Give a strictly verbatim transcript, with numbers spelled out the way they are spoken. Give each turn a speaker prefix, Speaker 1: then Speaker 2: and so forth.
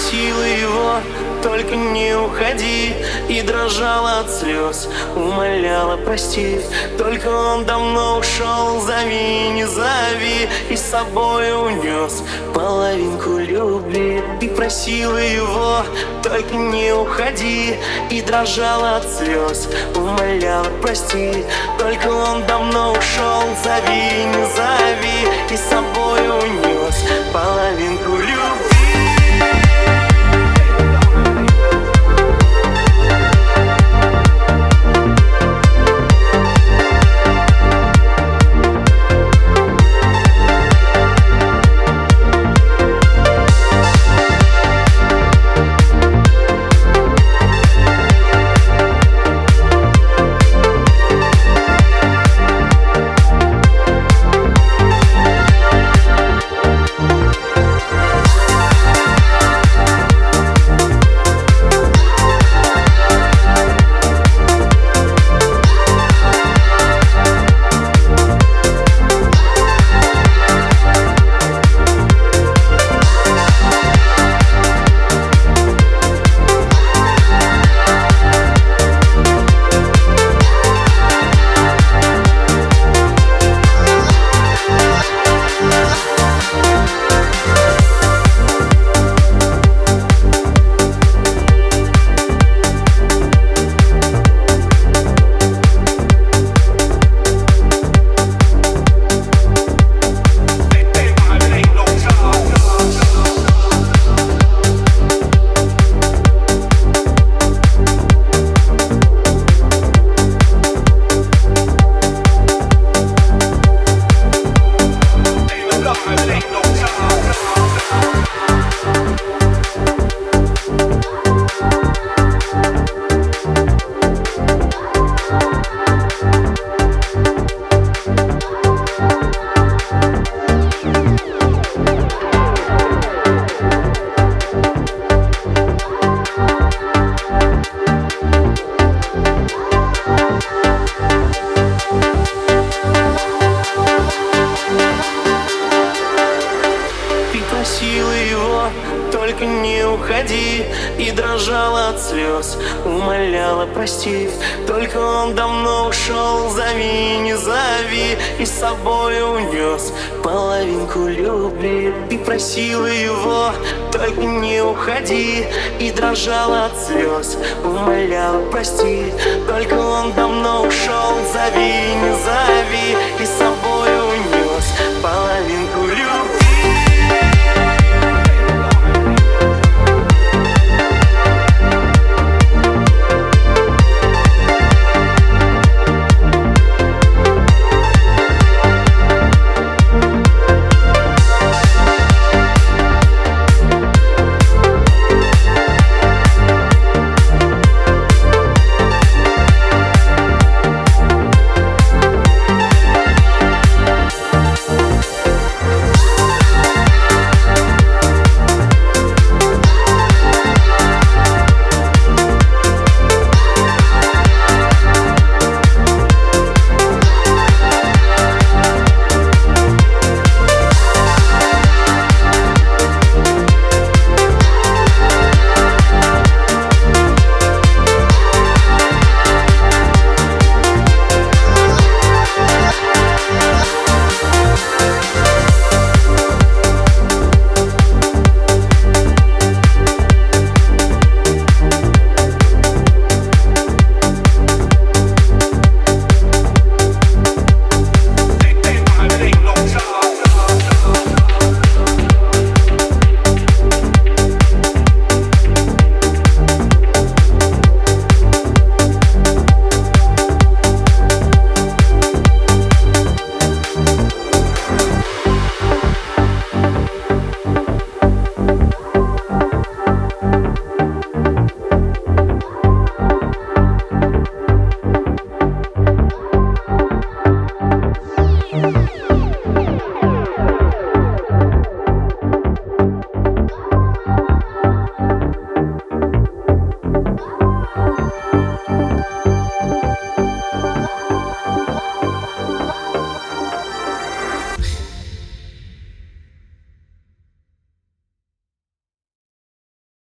Speaker 1: просила его, только не уходи, и дрожала от слез, умоляла простить. Только он давно ушел, зови, не зови, и с собой унес половинку любви. И просила его, только не уходи, и дрожала от слез, умоляла простить. Только он давно ушел, зови, не зови, и с собой унес половинку любви. Просила его, только не уходи, и дрожала от слез, умоляла простить. Только он давно ушел, зови, не зови, и с собой унес половинку любви. И просила его, только не уходи, и дрожала от слез, умоляла простить. Только он давно ушел, зови, не зови, и с собой унес половинку любви.